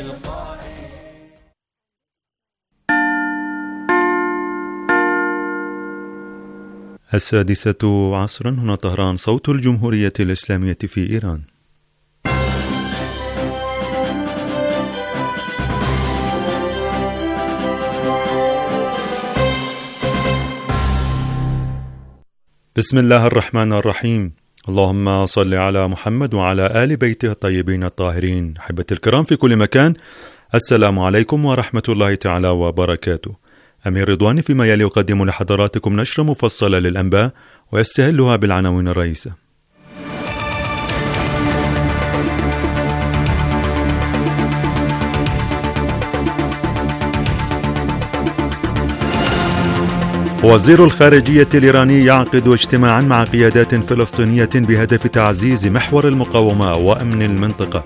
السادسة عصرا، هنا طهران، صوت الجمهورية الإسلامية في إيران. بسم الله الرحمن الرحيم. اللهم صل على محمد وعلى آل بيته الطيبين الطاهرين. أحبتي الكرام في كل مكان، السلام عليكم ورحمة الله تعالى وبركاته. أمير رضواني فيما يلي يقدم لحضراتكم نشرة مفصلة للأنباء ويستهلها بالعناوين الرئيسة. وزير الخارجية الإيراني يعقد اجتماعا مع قيادات فلسطينية بهدف تعزيز محور المقاومة وأمن المنطقة.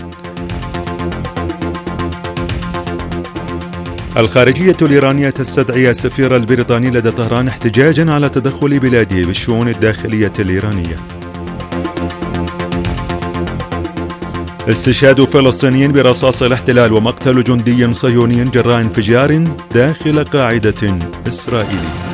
الخارجية الإيرانية تستدعي السفير البريطاني لدى طهران احتجاجا على تدخل بلاده بالشؤون الداخلية الإيرانية. استشهاد فلسطيني برصاص الاحتلال ومقتل جندي صهيوني جراء انفجار داخل قاعدة إسرائيلية.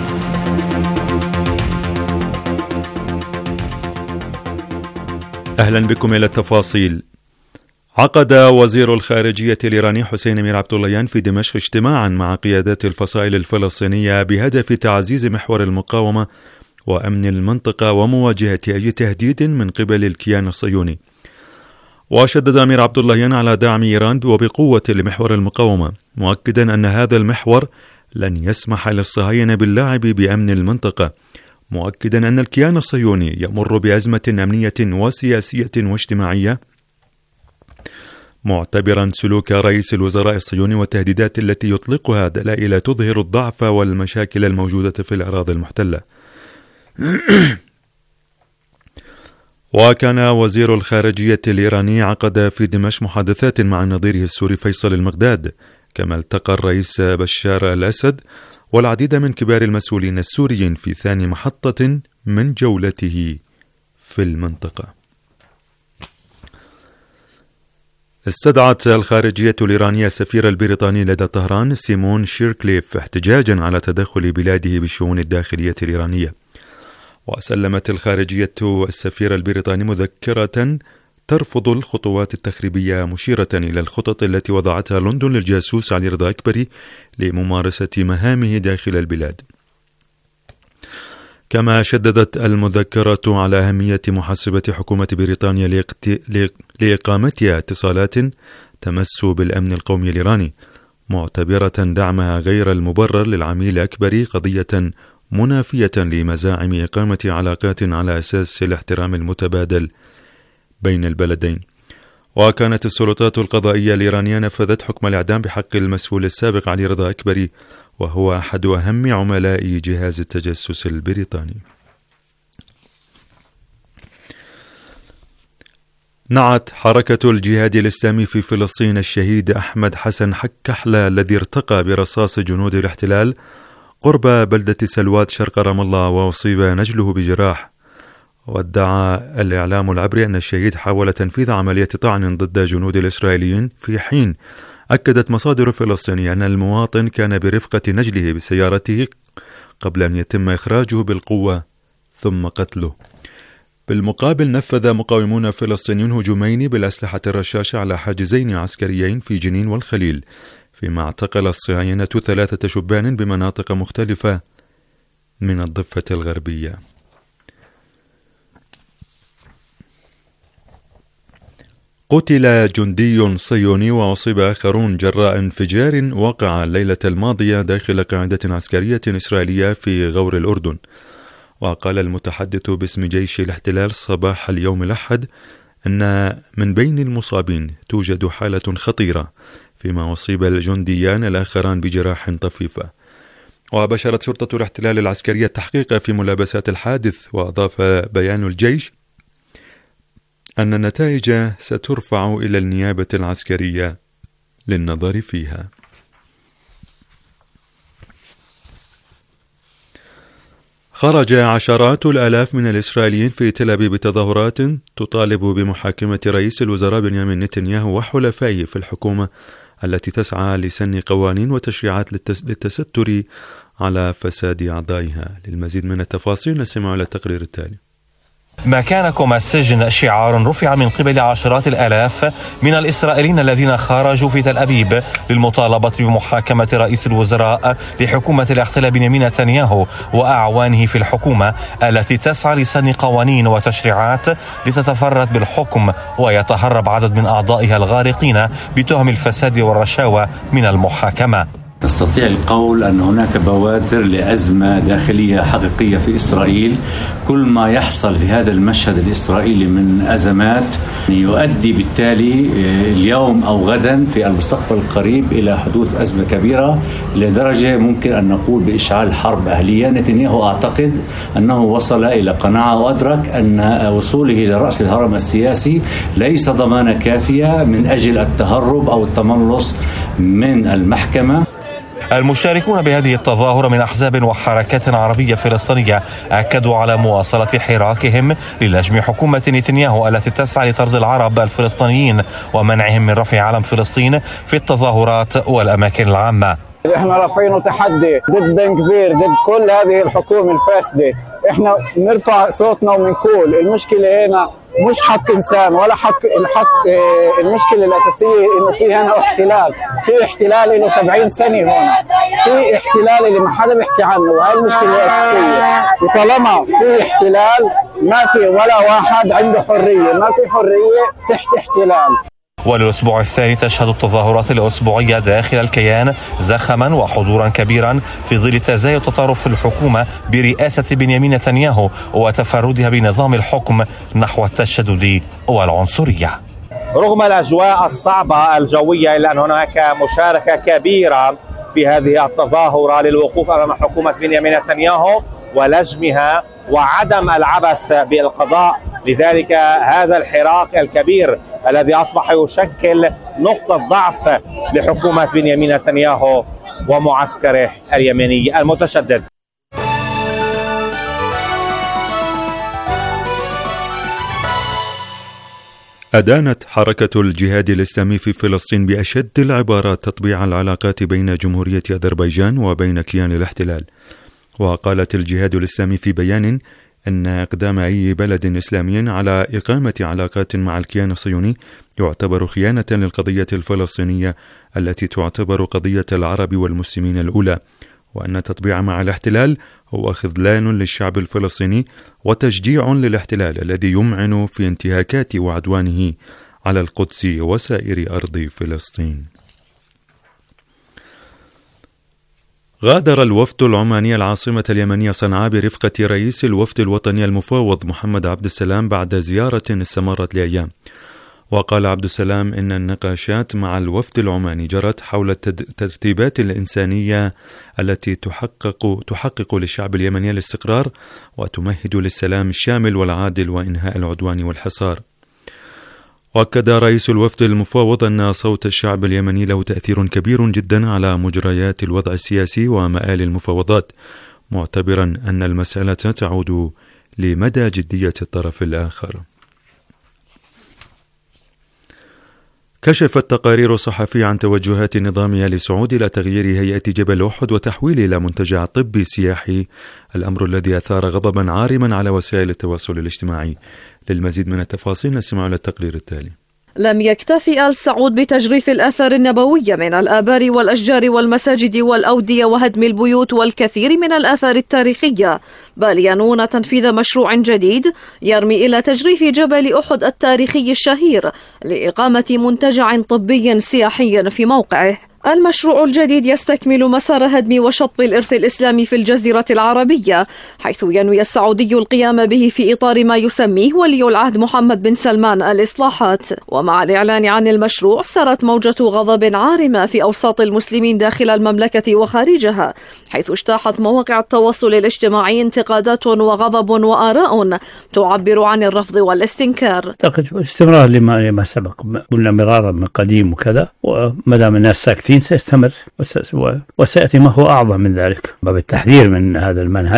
أهلا بكم إلى التفاصيل. عقد وزير الخارجية الإيراني حسين أمير عبداللهيان في دمشق اجتماعا مع قيادات الفصائل الفلسطينية بهدف تعزيز محور المقاومة وأمن المنطقة ومواجهة أي تهديد من قبل الكيان الصهيوني. وشدد أمير عبداللهيان على دعم إيران وبقوة لمحور المقاومة، مؤكدا أن هذا المحور لن يسمح للصهاينة باللعب بأمن المنطقة، مؤكدا أن الكيان الصهيوني يمر بأزمة أمنية وسياسية واجتماعية، معتبرا سلوك رئيس الوزراء الصهيوني والتهديدات التي يطلقها دلائل تظهر الضعف والمشاكل الموجودة في الأراضي المحتلة. وكان وزير الخارجية الإيراني عقد في دمشق محادثات مع نظيره السوري فيصل المقداد، كما التقى الرئيس بشار الأسد والعديد من كبار المسؤولين السوريين في ثاني محطة من جولته في المنطقة. استدعت الخارجية الإيرانية السفير البريطاني لدى طهران سيمون شيركليف احتجاجا على تدخل بلاده بالشؤون الداخلية الإيرانية. وسلمت الخارجية السفير البريطاني مذكرة ترفض الخطوات التخريبية، مشيرة إلى الخطط التي وضعتها لندن للجاسوس علي رضا أكبري لممارسة مهامه داخل البلاد. كما شددت المذكرة على أهمية محاسبة حكومة بريطانيا لإقامتها اتصالات تمس بالأمن القومي الإيراني، معتبرة دعمها غير المبرر للعميل أكبري قضية منافية لمزاعم إقامة علاقات على أساس الاحترام المتبادل بين البلدين. وكانت السلطات القضائية الإيرانية نفذت حكم الإعدام بحق المسؤول السابق علي رضا أكبري، وهو أحد أهم عملاء جهاز التجسس البريطاني. نعت حركة الجهاد الإسلامي في فلسطين الشهيد أحمد حسن كحلة الذي ارتقى برصاص جنود الاحتلال قرب بلدة سلوات شرق رام الله وأصيب نجله بجراح. وادعى الإعلام العبري أن الشهيد حاول تنفيذ عملية طعن ضد جنود الإسرائيليين، في حين أكدت مصادر فلسطينية أن المواطن كان برفقة نجله بسيارته قبل أن يتم إخراجه بالقوة ثم قتله. بالمقابل، نفذ مقاومون فلسطينيون هجومين بالأسلحة الرشاشة على حاجزين عسكريين في جنين والخليل، فيما اعتقل الصهاينة 3 شبان بمناطق مختلفة من الضفة الغربية. قتل جندي صهيوني وأصيب آخرون جراء انفجار وقع الليلة الماضية داخل قاعدة عسكرية إسرائيلية في غور الأردن. وقال المتحدث باسم جيش الاحتلال صباح اليوم الأحد أن من بين المصابين توجد حالة خطيرة، فيما أصيب الجنديان الآخران بجراح طفيفة. وبشرت شرطة الاحتلال العسكرية التحقيق في ملابسات الحادث. وأضاف بيان الجيش أن النتائج سترفع إلى النيابة العسكرية للنظر فيها. خرج عشرات الآلاف من الإسرائيليين في تل أبيب بتظاهرات تطالب بمحاكمة رئيس الوزراء بنيامين نتنياهو وحلفائه في الحكومة التي تسعى لسن قوانين وتشريعات للتستر على فساد أعضائها. للمزيد من التفاصيل نستمع إلى التقرير التالي. مكانكم السجن شعار رفع من قبل عشرات الآلاف من الإسرائيليين الذين خرجوا في تل أبيب للمطالبة بمحاكمة رئيس الوزراء لحكومة الاحتلال بنيامين نتنياهو وأعوانه في الحكومة التي تسعى لسن قوانين وتشريعات لتتفرد بالحكم ويتهرب عدد من أعضائها الغارقين بتهم الفساد والرشاوى من المحاكمة. نستطيع القول أن هناك بوادر لأزمة داخلية حقيقية في إسرائيل. كل ما يحصل في هذا المشهد الإسرائيلي من أزمات يؤدي بالتالي اليوم أو غدا في المستقبل القريب إلى حدوث أزمة كبيرة لدرجة ممكن أن نقول بإشعال حرب أهلية. نتنياهو أعتقد أنه وصل إلى قناعة وأدرك أن وصوله إلى رأس الهرم السياسي ليس ضمانة كافية من أجل التهرب أو التملص من المحكمة. المشاركون بهذه التظاهرة من أحزاب وحركات عربية فلسطينية أكدوا على مواصلة حراكهم للجم حكومة نتنياهو التي تسعى لطرد العرب الفلسطينيين ومنعهم من رفع علم فلسطين في التظاهرات والأماكن العامة. احنا رافعين تحدي ضد بن كفير، ضد كل هذه الحكومة الفاسدة. احنا نرفع صوتنا ومنقول المشكلة هنا مش حق إنسان ولا المشكلة الأساسية إنه في هنا احتلال، في احتلال له 70 سنة هنا، في احتلال اللي ما حدا بيحكي عنه، وهي المشكلة الأساسية. وطالما في احتلال ما في ولا واحد عنده حرية، ما في حرية تحت احتلال. وللأسبوع الثاني تشهد التظاهرات الأسبوعية داخل الكيان زخما وحضورا كبيرا في ظل تزايد تطرف في الحكومة برئاسة بنيامين نتنياهو وتفردها بنظام الحكم نحو التشدد والعنصرية. رغم الأجواء الصعبة الجوية إلا أن هناك مشاركة كبيرة في هذه التظاهرة للوقوف أمام حكومة بنيامين نتنياهو ولجمها وعدم العبث بالقضاء. لذلك هذا الحراك الكبير الذي أصبح يشكل نقطة ضعف لحكومة بنيامين نتنياهو ومعسكره اليميني المتشدد. أدانت حركة الجهاد الإسلامي في فلسطين بأشد العبارات تطبيع العلاقات بين جمهورية أذربيجان وبين كيان الاحتلال. وقالت الجهاد الإسلامي في بيان أن إقدام أي بلد إسلامي على إقامة علاقات مع الكيان الصهيوني يعتبر خيانة للقضية الفلسطينية التي تعتبر قضية العرب والمسلمين الأولى، وأن التطبيع مع الاحتلال هو خذلان للشعب الفلسطيني وتشجيع للاحتلال الذي يمعن في انتهاكات وعدوانه على القدس وسائر أرض فلسطين. غادر الوفد العماني العاصمة اليمنية صنعاء برفقة رئيس الوفد الوطني المفوض محمد عبد السلام بعد زيارة استمرت لأيام. وقال عبد السلام إن النقاشات مع الوفد العماني جرت حول الترتيبات الإنسانية التي تحقق للشعب اليمني الاستقرار وتمهد للسلام الشامل والعادل وإنهاء العدوان والحصار. وأكد رئيس الوفد المفوض أن صوت الشعب اليمني له تأثير كبير جدا على مجريات الوضع السياسي ومآل المفاوضات، معتبرا أن المسألة تعود لمدى جدية الطرف الآخر. كشفت تقارير صحفية عن توجهات النظام آل سعود إلى تغيير هيئة جبل أحد وتحويله إلى منتجع طبي سياحي، الأمر الذي أثار غضبا عارما على وسائل التواصل الاجتماعي. للمزيد من التفاصيل نستمع إلى التقرير التالي. لم يكتفي آل سعود بتجريف الآثار النبوية من الآبار والأشجار والمساجد والأودية وهدم البيوت والكثير من الآثار التاريخية، بل ينوون تنفيذ مشروع جديد يرمي إلى تجريف جبل أحد التاريخي الشهير لإقامة منتجع طبي سياحي في موقعه. المشروع الجديد يستكمل مسار هدم وشطب الإرث الإسلامي في الجزيرة العربية، حيث ينوي السعودي القيام به في إطار ما يسميه ولي العهد محمد بن سلمان الإصلاحات. ومع الإعلان عن المشروع سرت موجة غضب عارمة في أوساط المسلمين داخل المملكة وخارجها، حيث اجتاحت مواقع التواصل الاجتماعي انتقادات وغضب وآراء تعبر عن الرفض والاستنكار. أعتقد استمرار لما سبق، قلنا مرارا من قديم وكذا، ومدام الناس ساكتين سيستمر وسيأتي ما هو أعظم من ذلك، باب التحذير من هذا المنهج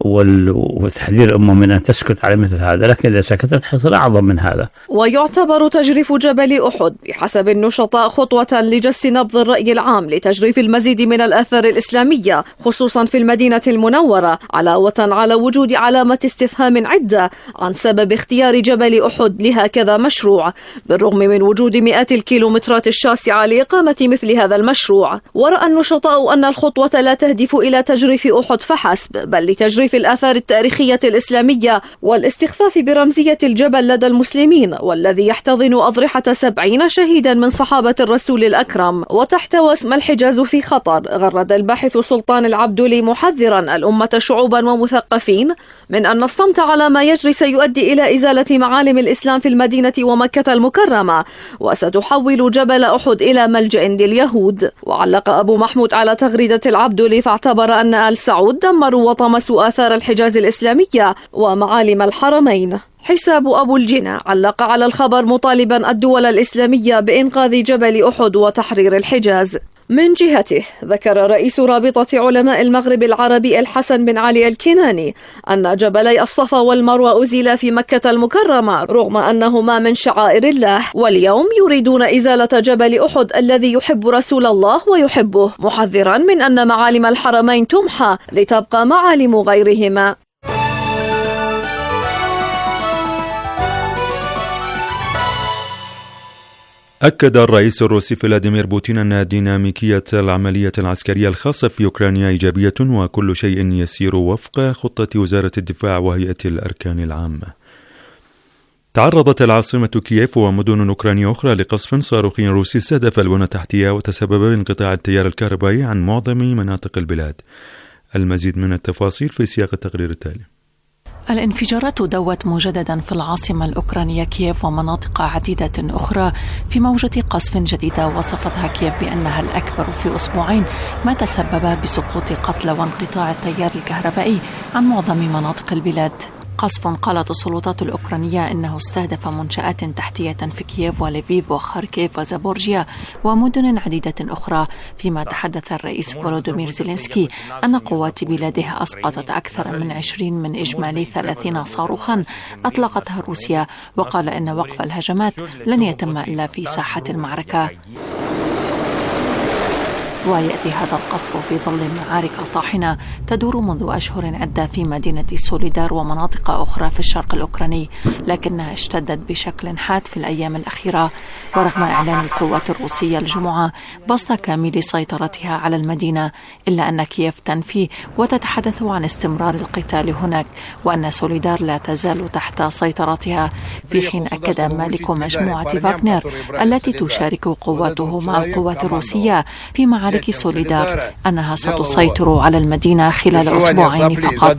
وتحذير الأمة من أن تسكت على مثل هذا، لكن إذا سكتت حيصير أعظم من هذا. ويعتبر تجريف جبل أحد بحسب النشطاء خطوة لجس نبض الرأي العام لتجريف المزيد من الآثار الإسلامية خصوصا في المدينة المنورة، علاوة على وجود علامة استفهام عدة عن سبب اختيار جبل أحد لهكذا مشروع، بالرغم من وجود مئات الكيلومترات الشاسعة لإقامة مثل هذا المشروع. ورأى النشطاء أن الخطوة لا تهدف إلى تجريف أحد فحسب، بل لتجريف الآثار التاريخية الإسلامية والاستخفاف برمزية الجبل لدى المسلمين، والذي يحتضن أضرحة 70 شهيدا من صحابة الرسول الأكرم، وتحتوى اسم الحجاز في خطر. غرد الباحث سلطان العبدلي محذرا الأمة شعوبا ومثقفين من أن الصمت على ما يجري سيؤدي إلى إزالة معالم الإسلام في المدينة ومكة المكرمة، وستحول جبل أحد إلى ملجأ لليهود. وعلق أبو محمود على تغريدة العبدلي فاعتبر أن آل سعود دمروا وطمسوا آثار الحجاز الإسلامية ومعالم الحرمين. حساب أبو الجنة علق على الخبر مطالبا الدول الإسلامية بإنقاذ جبل أحد وتحرير الحجاز. من جهته ذكر رئيس رابطة علماء المغرب العربي الحسن بن علي الكناني أن جبلي الصفا والمروة أزيلا في مكة المكرمة رغم أنهما من شعائر الله، واليوم يريدون إزالة جبل أحد الذي يحب رسول الله ويحبه، محذرا من أن معالم الحرمين تمحى لتبقى معالم غيرهما. أكد الرئيس الروسي فلاديمير بوتين أن ديناميكية العملية العسكرية الخاصة في أوكرانيا إيجابية وكل شيء يسير وفق خطة وزارة الدفاع وهيئة الأركان العامة. تعرضت العاصمة كييف ومدن أوكرانية أخرى لقصف صاروخي روسي استهدف البنى التحتية وتسبب بانقطاع التيار الكهربائي عن معظم مناطق البلاد. المزيد من التفاصيل في سياق التقرير التالي. الانفجارات دوت مجددا في العاصمة الأوكرانية كييف ومناطق عديدة أخرى في موجة قصف جديدة وصفتها كييف بأنها الأكبر في أسبوعين، ما تسبب بسقوط قتلى وانقطاع التيار الكهربائي عن معظم مناطق البلاد. قصف قالت السلطات الأوكرانية إنه استهدف منشآت تحتية في كييف وليفيف وخاركيف وزابورجيا ومدن عديدة أخرى، فيما تحدث الرئيس فولودومير زيلينسكي أن قوات بلاده أسقطت أكثر من 20 من إجمالي 30 صاروخا أطلقتها روسيا، وقال إن وقف الهجمات لن يتم إلا في ساحة المعركة. ويأتي هذا القصف في ظل معارك طاحنة تدور منذ أشهر عدة في مدينة سوليدار ومناطق أخرى في الشرق الأوكراني، لكنها اشتدت بشكل حاد في الأيام الأخيرة. ورغم إعلان القوات الروسية الجمعة بسط كامل سيطرتها على المدينة، إلا أن كييف تنفي وتتحدث عن استمرار القتال هناك، وأن سوليدار لا تزال تحت سيطرتها، في حين أكد مالك مجموعة فاغنر التي تشارك قواته مع القوات الروسية في معارك سوليدار أنها ستسيطر على المدينة خلال أسبوعين فقط.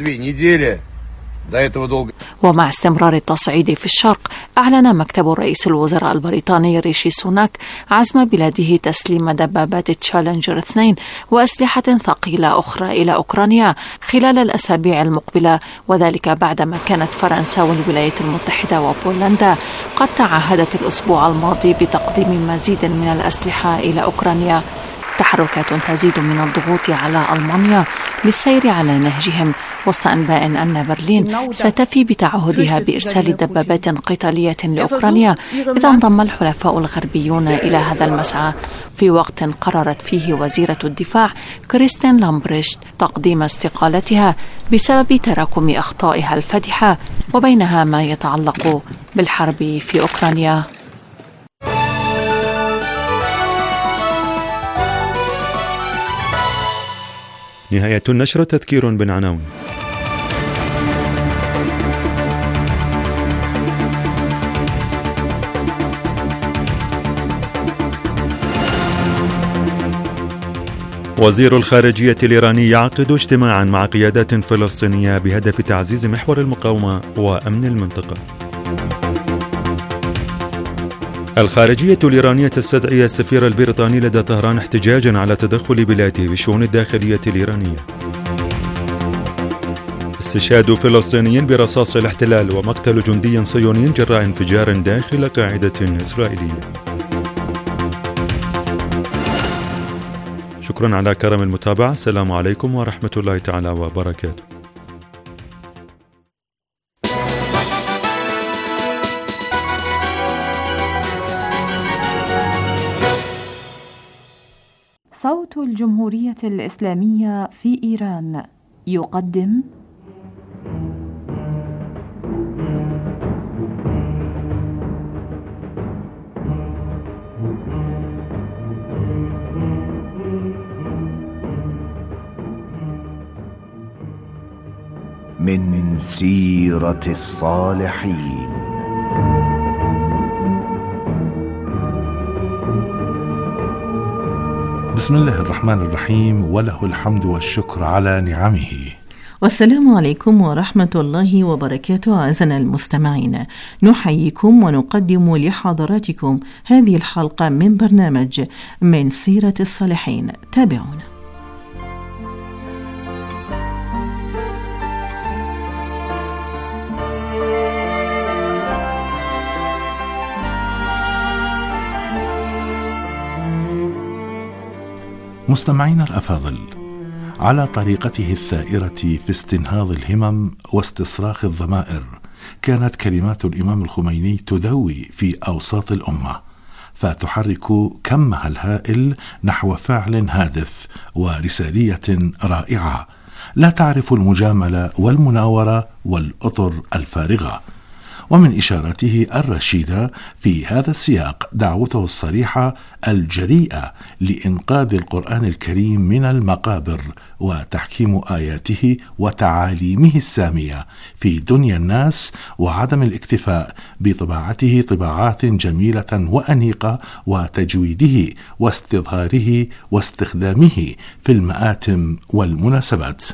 ومع استمرار التصعيد في الشرق، أعلن مكتب رئيس الوزراء البريطاني ريشي سوناك عزم بلاده تسليم دبابات تشالنجر 2 وأسلحة ثقيلة أخرى إلى أوكرانيا خلال الأسابيع المقبلة، وذلك بعدما كانت فرنسا والولايات المتحدة وبولندا قد تعهدت الأسبوع الماضي بتقديم مزيد من الأسلحة إلى أوكرانيا. تحركات تزيد من الضغوط على ألمانيا للسير على نهجهم، وسط أنباء أن برلين ستفي بتعهدها بإرسال دبابات قتالية لأوكرانيا إذا انضم الحلفاء الغربيون إلى هذا المسعى، في وقت قررت فيه وزيرة الدفاع كريستين لامبريشت تقديم استقالتها بسبب تراكم أخطائها الفادحة، وبينها ما يتعلق بالحرب في أوكرانيا. نهاية النشرة تذكير بالعناوين. وزير الخارجية الإيراني يعقد اجتماعا مع قيادات فلسطينية بهدف تعزيز محور المقاومة وأمن المنطقة. الخارجية الإيرانية تستدعي السفير البريطاني لدى طهران احتجاجا على تدخل بلاده في الشؤون الداخلية الإيرانية. استشهاد فلسطيني برصاص الاحتلال ومقتل جندي صهيوني جراء انفجار داخل قاعدة إسرائيلية. شكرا على كرم المتابعة. السلام عليكم ورحمة الله تعالى وبركاته. صوت الجمهورية الإسلامية في إيران يقدم من سيرة الصالحين. بسم الله الرحمن الرحيم، وله الحمد والشكر على نعمه. والسلام عليكم ورحمة الله وبركاته. أعزائنا المستمعين، نحييكم ونقدم لحضراتكم هذه الحلقة من برنامج من سيرة الصالحين. تابعونا. مستمعينا الأفاضل، على طريقته الثائرة في استنهاض الهمم واستصراخ الضمائر، كانت كلمات الإمام الخميني تدوي في أوساط الأمة، فتحرك كمها الهائل نحو فعل هادف ورسالية رائعة لا تعرف المجاملة والمناورة والأطر الفارغة. ومن إشاراته الرشيدة في هذا السياق دعوته الصريحة الجريئة لإنقاذ القرآن الكريم من المقابر وتحكيم آياته وتعاليمه السامية في دنيا الناس، وعدم الاكتفاء بطباعته طباعات جميلة وأنيقة وتجويده واستظهاره واستخدامه في المآتم والمناسبات.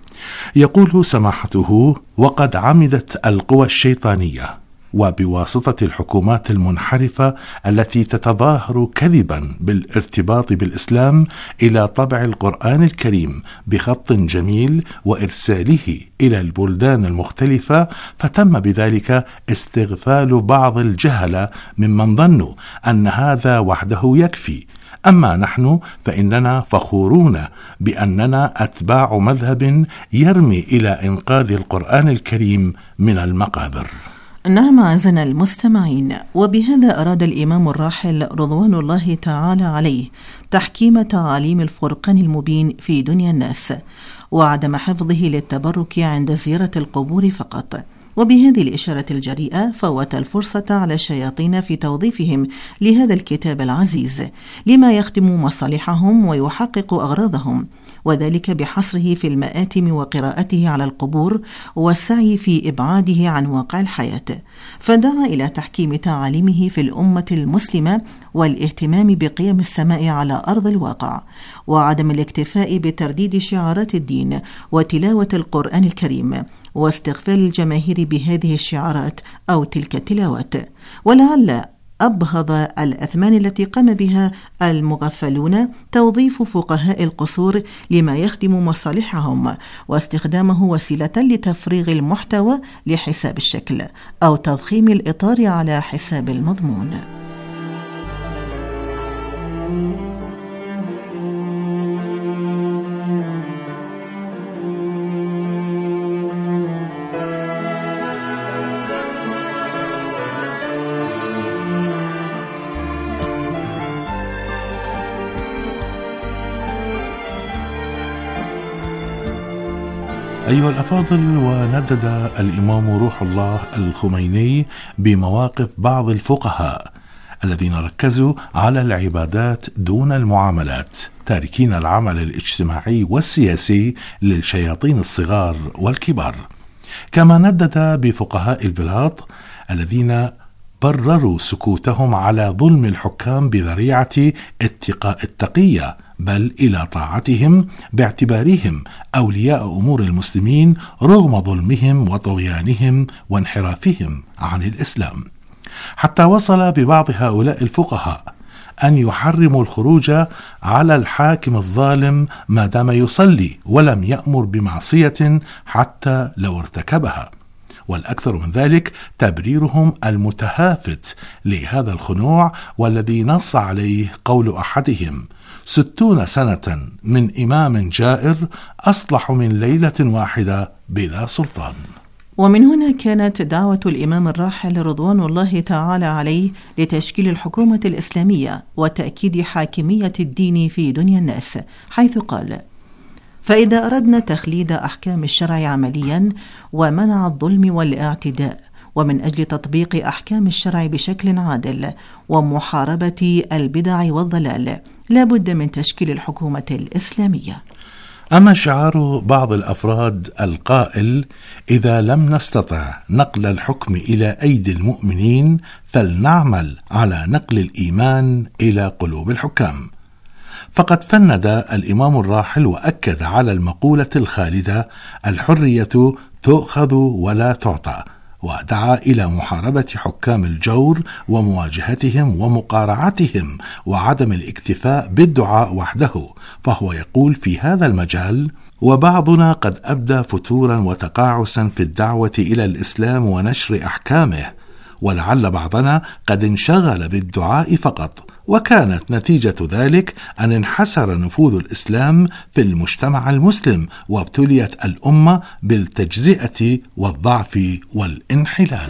يقول سماحته: وقد عمدت القوى الشيطانية وبواسطة الحكومات المنحرفة التي تتظاهر كذبا بالارتباط بالإسلام إلى طبع القرآن الكريم بخط جميل وإرساله إلى البلدان المختلفة، فتم بذلك استغفال بعض الجهلة ممن ظنوا أن هذا وحده يكفي. أما نحن فإننا فخورون بأننا أتباع مذهب يرمي إلى إنقاذ القرآن الكريم من المقابر. نعم أعزائنا المستمعين، وبهذا أراد الإمام الراحل رضوان الله تعالى عليه تحكيم تعاليم الفرقان المبين في دنيا الناس، وعدم حفظه للتبرك عند زيارة القبور فقط. وبهذه الإشارة الجريئة فوت الفرصة على الشياطين في توظيفهم لهذا الكتاب العزيز لما يخدم مصالحهم ويحقق أغراضهم، وذلك بحصره في المآتم وقراءته على القبور والسعي في إبعاده عن واقع الحياة. فدعا إلى تحكيم تعاليمه في الأمة المسلمة والاهتمام بقيم السماء على أرض الواقع، وعدم الاكتفاء بترديد شعارات الدين وتلاوة القرآن الكريم واستغفال الجماهير بهذه الشعارات أو تلك التلاوات. ولعل أبهض الأثمان التي قام بها المغفلون توظيف فقهاء القصور لما يخدم مصالحهم، واستخدامه وسيلة لتفريغ المحتوى لحساب الشكل أو تضخيم الإطار على حساب المضمون. أيها الأفاضل، وندد الإمام روح الله الخميني بمواقف بعض الفقهاء الذين ركزوا على العبادات دون المعاملات، تاركين العمل الاجتماعي والسياسي للشياطين الصغار والكبار. كما ندد بفقهاء البلاد الذين برروا سكوتهم على ظلم الحكام بذريعة اتقاء التقية، بل إلى طاعتهم باعتبارهم أولياء أمور المسلمين رغم ظلمهم وطغيانهم وانحرافهم عن الإسلام، حتى وصل ببعض هؤلاء الفقهاء أن يحرموا الخروج على الحاكم الظالم ما دام يصلي ولم يأمر بمعصية حتى لو ارتكبها. والأكثر من ذلك تبريرهم المتهافت لهذا الخنوع، والذي نص عليه قول أحدهم: 60 سنة من إمام جائر أصلح من ليلة واحدة بلا سلطان. ومن هنا كانت دعوة الإمام الراحل رضوان الله تعالى عليه لتشكيل الحكومة الإسلامية وتأكيد حاكمية الدين في دنيا الناس، حيث قال: فإذا أردنا تخليد أحكام الشرع عمليا ومنع الظلم والاعتداء، ومن أجل تطبيق أحكام الشرع بشكل عادل ومحاربة البدع والضلال، لا بد من تشكيل الحكومة الإسلامية. أما شعار بعض الأفراد القائل: إذا لم نستطع نقل الحكم إلى أيدي المؤمنين فلنعمل على نقل الإيمان إلى قلوب الحكام، فقد فند الإمام الراحل وأكد على المقولة الخالدة: الحرية تؤخذ ولا تعطى، ودعا إلى محاربة حكام الجور ومواجهتهم ومقارعتهم وعدم الاكتفاء بالدعاء وحده. فهو يقول في هذا المجال: وبعضنا قد أبدى فتورا وتقاعسا في الدعوة إلى الإسلام ونشر أحكامه، ولعل بعضنا قد انشغل بالدعاء فقط، وكانت نتيجة ذلك أن انحسر نفوذ الإسلام في المجتمع المسلم، وابتليت الأمة بالتجزئة والضعف والانحلال.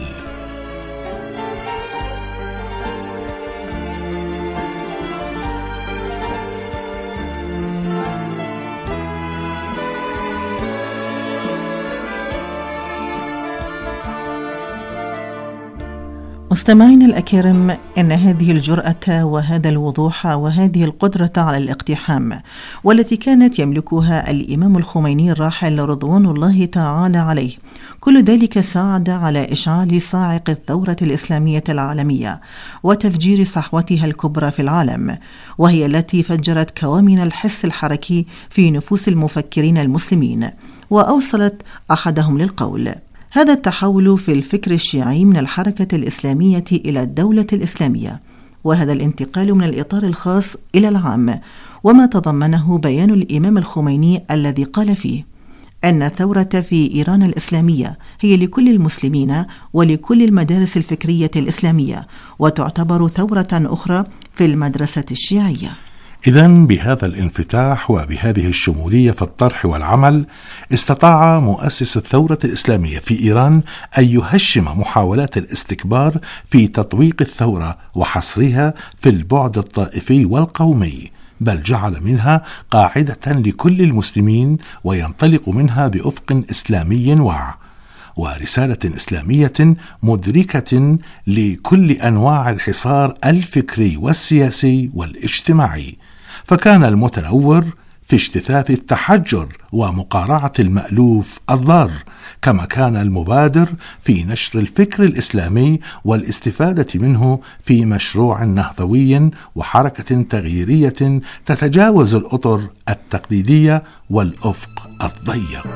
مستمعينا الأكارم، إن هذه الجرأة وهذا الوضوح وهذه القدرة على الاقتحام والتي كانت يملكها الإمام الخميني الراحل رضوان الله تعالى عليه، كل ذلك ساعد على إشعال صاعق الثورة الإسلامية العالمية وتفجير صحوتها الكبرى في العالم، وهي التي فجرت كوامن الحس الحركي في نفوس المفكرين المسلمين، وأوصلت أحدهم للقول: هذا التحول في الفكر الشيعي من الحركة الإسلامية إلى الدولة الإسلامية، وهذا الانتقال من الإطار الخاص إلى العام، وما تضمنه بيان الإمام الخميني الذي قال فيه أن الثورة في إيران الإسلامية هي لكل المسلمين ولكل المدارس الفكرية الإسلامية، وتعتبر ثورة أخرى في المدرسة الشيعية. إذن بهذا الانفتاح وبهذه الشمولية في الطرح والعمل، استطاع مؤسس الثورة الإسلامية في إيران أن يهشم محاولات الاستكبار في تطويق الثورة وحصرها في البعد الطائفي والقومي، بل جعل منها قاعدة لكل المسلمين وينطلق منها بأفق إسلامي واع ورسالة إسلامية مدركة لكل أنواع الحصار الفكري والسياسي والاجتماعي. فكان المتنور في اجتثاث التحجر ومقارعة المألوف الضار، كما كان المبادر في نشر الفكر الإسلامي والاستفادة منه في مشروع نهضوي وحركة تغييرية تتجاوز الأطر التقليدية والأفق الضيق.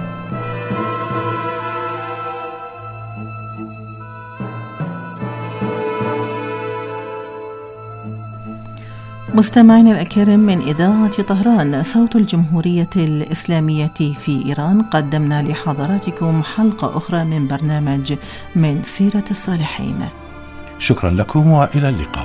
مستمعينا الأكارم، من إذاعة طهران صوت الجمهورية الإسلامية في إيران، قدمنا لحضراتكم حلقة أخرى من برنامج من سيرة الصالحين. شكرا لكم وإلى اللقاء.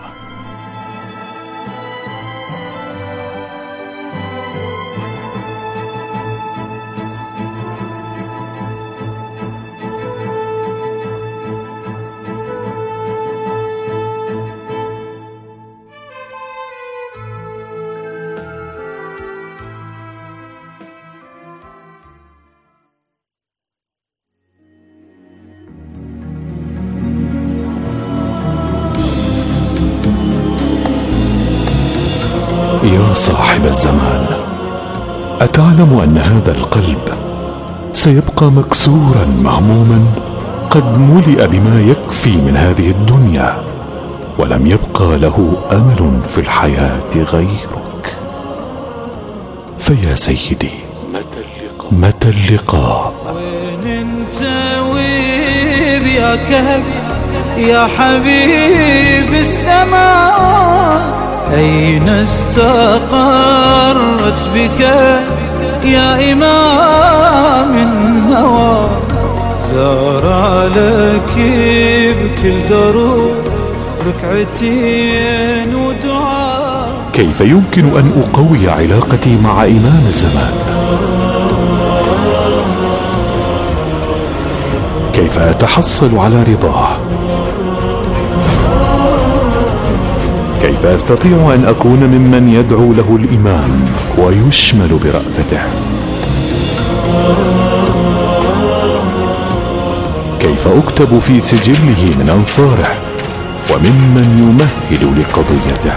يا صاحب الزمان، أتعلم أن هذا القلب سيبقى مكسورا مهموما قد ملئ بما يكفي من هذه الدنيا، ولم يبقى له أمل في الحياة غيرك. فيا سيدي، متى اللقاء؟ وين انت ويب يا كهف يا حبيب السماء؟ أين استقرت بك يا إمام النوى؟ زار لك بكل دروب ركعتين ودعاء. كيف يمكن أن أقوي علاقتي مع إمام الزمان؟ كيف أتحصل على رضاه؟ كيف أستطيع أن أكون ممن يدعو له الإمام ويشمل برأفته؟ كيف أكتب في سجله من أنصاره وممن يمهد لقضيته؟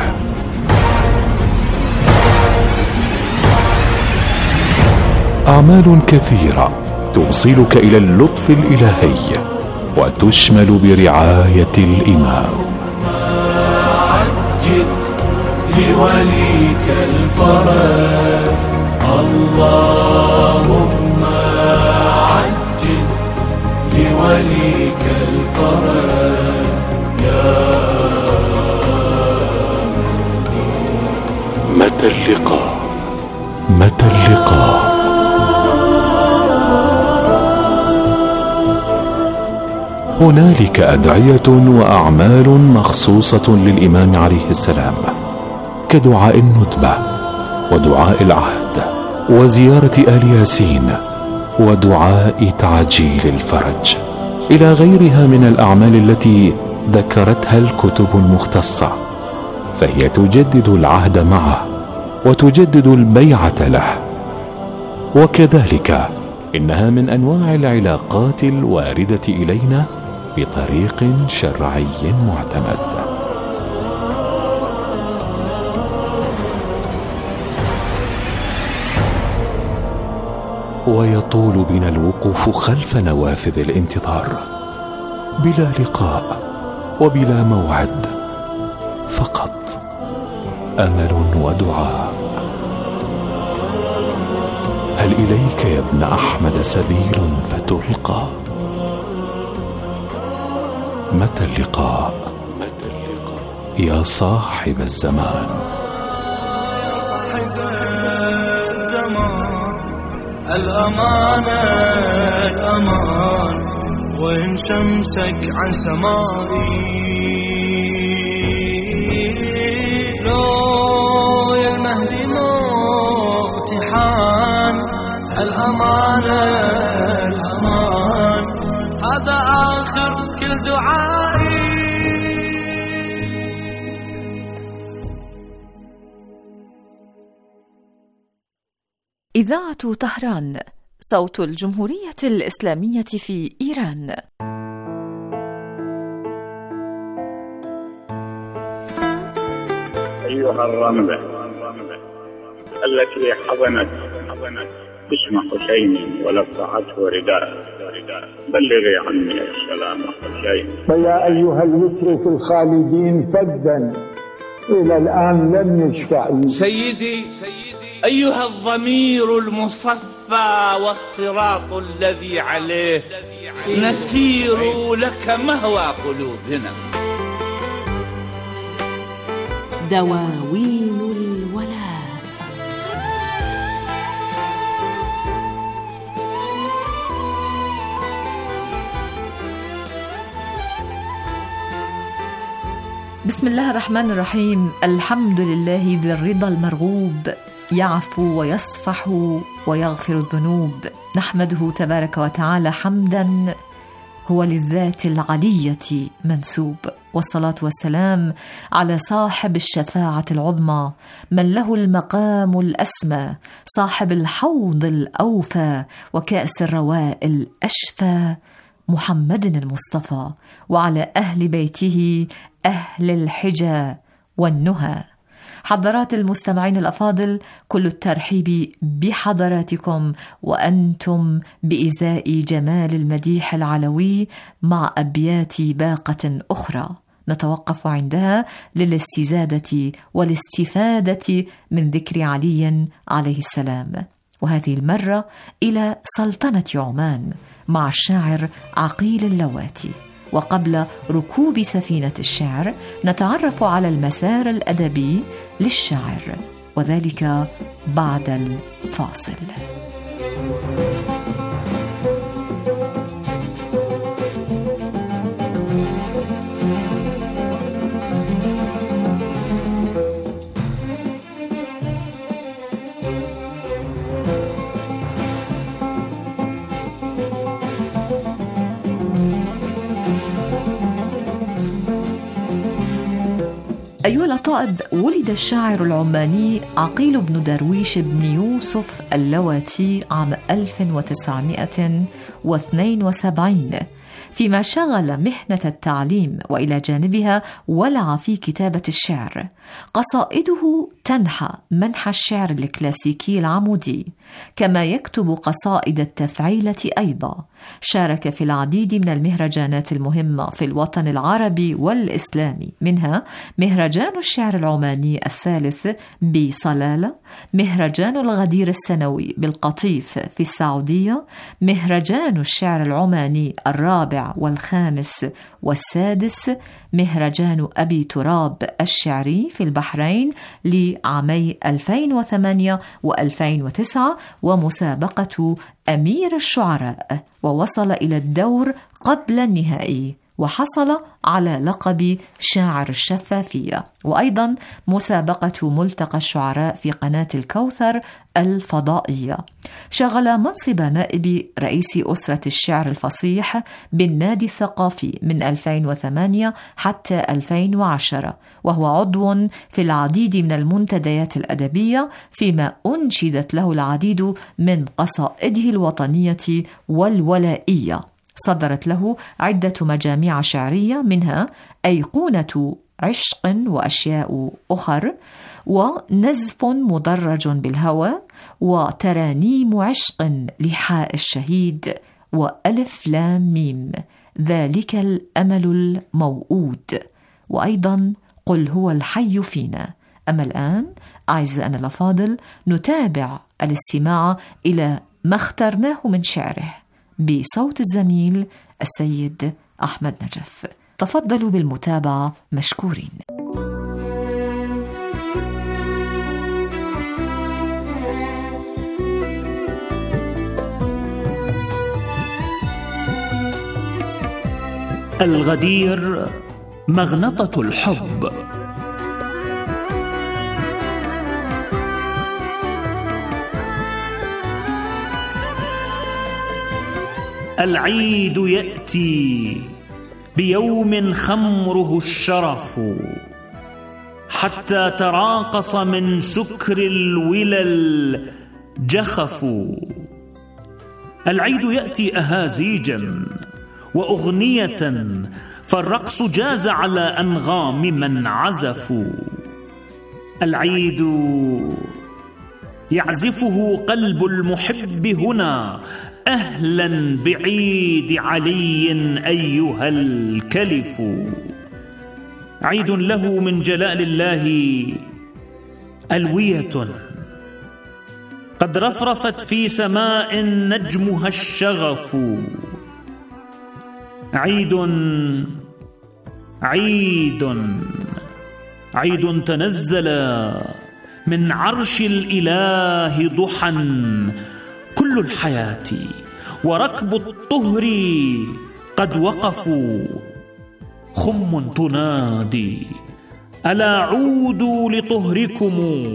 أعمال كثيرة توصلك إلى اللطف الإلهي وتشمل برعاية الإمام. عجل لوليك الفرج اللهم عجل لوليك الفرج يا متى اللقاء؟ متى اللقاء؟ هنالك أدعية وأعمال مخصوصة للإمام عليه السلام، كدعاء الندبة ودعاء العهد وزيارة آل ياسين ودعاء تعجيل الفرج، إلى غيرها من الأعمال التي ذكرتها الكتب المختصة، فهي تجدد العهد معه وتجدد البيعة له. وكذلك إنها من أنواع العلاقات الواردة إلينا بطريق شرعي معتمد. ويطول بنا الوقوف خلف نوافذ الانتظار بلا لقاء وبلا موعد، فقط أمل ودعاء. هل إليك يا ابن أحمد سبيل فتلقى؟ متى اللقاء يا صاحب الزمان؟ الأمان الأمان وإن شمسك عن سمائي لو يا المهدي موتحان الأمان الأمان هذا آخر كل دعائي. إذاعة طهران، صوت الجمهورية الإسلامية في إيران. أيها الرملة التي حضنت اسم حسين ولفعته رداء، بلغي عني السلام حسين. فيا أيها الوتر في الخالدين فدا إلى الآن لم يشفع. سيدي أيها الضمير المصفى والصراط الذي عليه نسير لك مهوى قلوبنا. دواوين الولاء. بسم الله الرحمن الرحيم. الحمد لله ذي الرضا المرغوب، يعفو ويصفح ويغفر الذنوب. نحمده تبارك وتعالى حمدا هو للذات العلية منسوب، والصلاة والسلام على صاحب الشفاعة العظمى، من له المقام الأسمى، صاحب الحوض الأوفى وكأس الرواء الأشفى، محمد المصطفى، وعلى أهل بيته أهل الحجى والنهى. حضرات المستمعين الأفاضل، كل الترحيب بحضراتكم وأنتم بإزاء جمال المديح العلوي مع أبيات باقة أخرى نتوقف عندها للاستزادة والاستفادة من ذكر علي عليه السلام، وهذه المرة إلى سلطنة عمان مع الشاعر عقيل اللواتي. وقبل ركوب سفينة الشعر نتعرف على المسار الأدبي للشاعر، وذلك بعد الفاصل. أيها الأطائب، ولد الشاعر العماني عقيل بن درويش بن يوسف اللواتي عام 1972، فيما شغل محنة التعليم وإلى جانبها ولع في كتابة الشعر. قصائده تنحى منحى الشعر الكلاسيكي العمودي، كما يكتب قصائد التفعيلة أيضا. شارك في العديد من المهرجانات المهمة في الوطن العربي والإسلامي، منها مهرجان الشعر العماني الثالث بصلالة، مهرجان الغدير السنوي بالقطيف في السعودية، مهرجان الشعر العماني الرابع والخامس والسادس، مهرجان أبي تراب الشعري في البحرين لعامي 2008 و2009، ومسابقة أمير الشعراء، ووصل إلى الدور قبل النهائي وحصل على لقب شاعر الشفافية، وأيضا مسابقة ملتقى الشعراء في قناة الكوثر الفضائية. شغل منصب نائب رئيس أسرة الشعر الفصيح بالنادي الثقافي من 2008 حتى 2010، وهو عضو في العديد من المنتديات الأدبية، فيما أنشدت له العديد من قصائده الوطنية والولائية. صدرت له عدة مجاميع شعرية، منها أيقونة عشق وأشياء أخر، ونزف مدرج بالهوى، وترانيم عشق لحاء الشهيد، وألف لام ميم ذلك الأمل الموؤود، وأيضا قل هو الحي فينا. أما الآن أعزائنا الأفاضل، نتابع الاستماع إلى ما اخترناه من شعره بصوت الزميل السيد أحمد نجف. تفضلوا بالمتابعة مشكورين. الغدير مغنطة الحب. العيد يأتي بيوم خمره الشرف، حتى تراقص من سكر الولل جخف. العيد يأتي أهازيجا وأغنية، فالرقص جاز على أنغام من عزفوا. العيد يعزفه قلب المحب هنا، أهلا بعيد علي أيها الكلف. عيد له من جلال الله ألوية، قد رفرفت في سماء نجمها الشغف. عيد عيد عيد تنزل من عرش الإله ضحى، كل الحياة وركب الطهر قد وقفوا. خم تنادي ألا عودوا لطهركم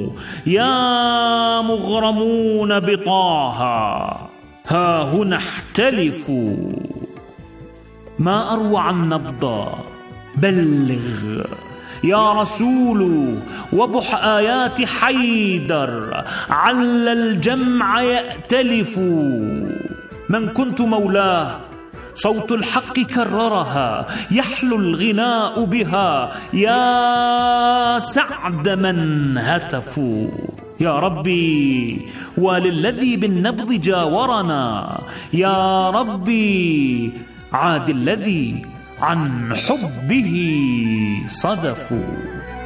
يا مغرمون بطه، ها هنا احتلفوا. ما أروع النبض، بلغ يا رسول وبح آيات حيدر، عل الجمع يأتلف. من كنت مولاه صوت الحق كررها، يحلو الغناء بها يا سعد من هتفوا. يا ربي وللذي بالنبض جاورنا، يا ربي عاد الذي عن حبه صدفوا.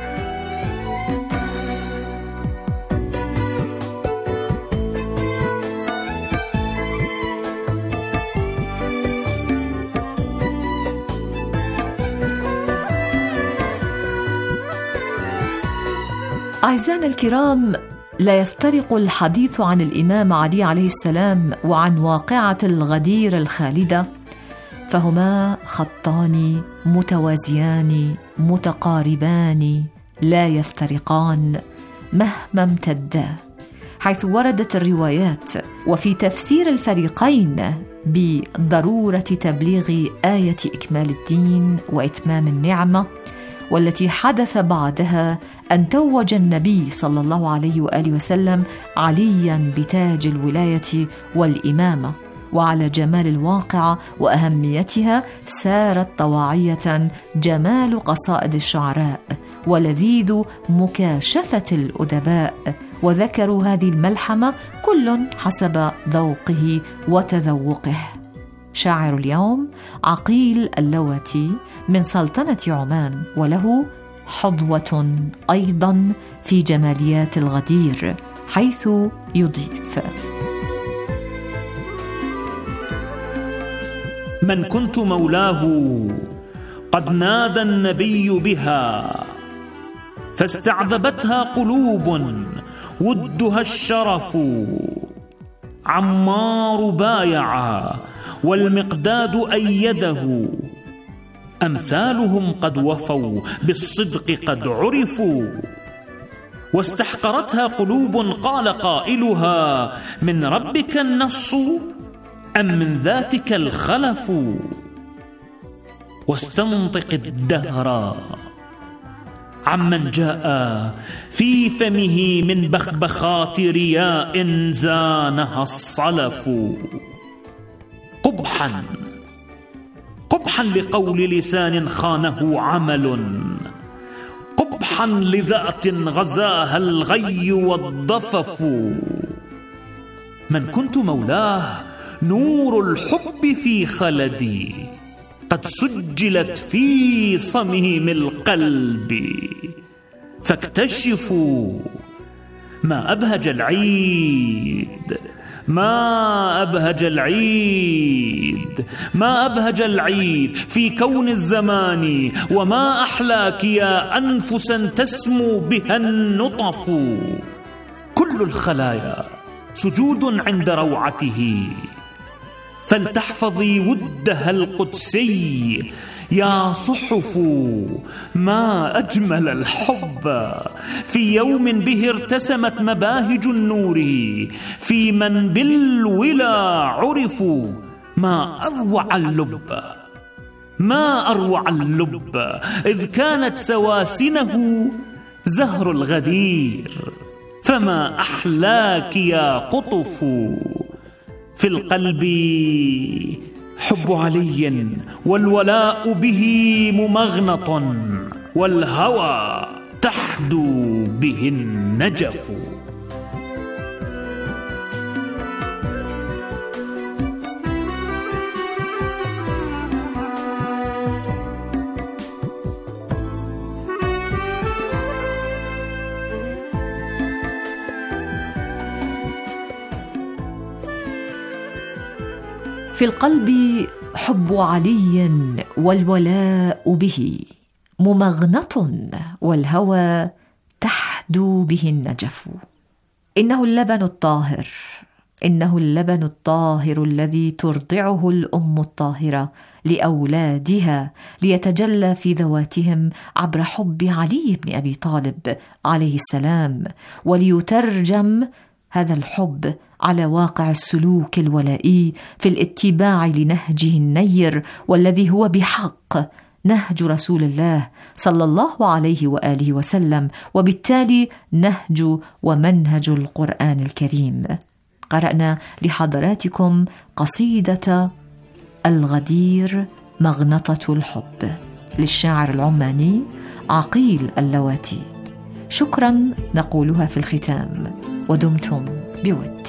أعزائنا الكرام، لا يفترق الحديث عن الإمام علي عليه السلام وعن واقعة الغدير الخالدة، فهما خطان متوازيان متقاربان لا يفترقان مهما امتدا، حيث وردت الروايات وفي تفسير الفريقين بضرورة تبليغ آية إكمال الدين وإتمام النعمة، والتي حدث بعدها أن توج النبي صلى الله عليه وآله وسلم عليا بتاج الولاية والإمامة. وعلى جمال الواقعة وأهميتها سارت طواعية جمال قصائد الشعراء ولذيذ مكاشفة الأدباء، وذكروا هذه الملحمة كل حسب ذوقه وتذوقه. شاعر اليوم عقيل اللواتي من سلطنة عمان، وله حظوة أيضا في جماليات الغدير، حيث يضيف: من كنت مولاه قد نادى النبي بها، فاستعذبتها قلوب ودها الشرف. عمار بايع والمقداد أيده، أمثالهم قد وفوا بالصدق قد عرفوا. واستحقرتها قلوب قال قائلها: من ربك النص أم من ذاتك الخلف؟ واستنطق الدهر عمن جاء في فمه من بخبخات رياء زانها الصلف. قبحا قبحا لقول لسان خانه عمل، قبحا لذات غزاها الغي والضفف. من كنت مولاه نور الحب في خلدي، قد سجلت في صميم القلب. فاكتشفوا ما أبهج العيد، ما أبهج العيد، ما أبهج العيد في كون الزمان، وما أحلاك يا أنفسا تسمو بها النطف. كل الخلايا سجود عند روعته، فلتحفظي ودها القدسي يا صحف. ما أجمل الحب في يوم به ارتسمت مباهج النور، في من بالولا عرفوا. ما أروع اللب، ما أروع اللب، إذ كانت سواسنه زهر الغدير. فما أحلاك يا قطف. في القلب حب علي والولاء به ممغنط، والهوى تحدو به النجف. في القلب حب علي والولاء به ممغنط، والهوى تحدو به النجف. إنه اللبن الطاهر، إنه اللبن الطاهر الذي ترضعه الأم الطاهرة لأولادها ليتجلى في ذواتهم عبر حب علي بن أبي طالب عليه السلام، وليترجم هذا الحب على واقع السلوك الولائي في الاتباع لنهجه النير، والذي هو بحق نهج رسول الله صلى الله عليه وآله وسلم، وبالتالي نهج ومنهج القرآن الكريم. قرأنا لحضراتكم قصيدة الغدير مغنطة الحب للشاعر العماني عقيل اللواتي. شكرا نقولها في الختام، ودمتم بود.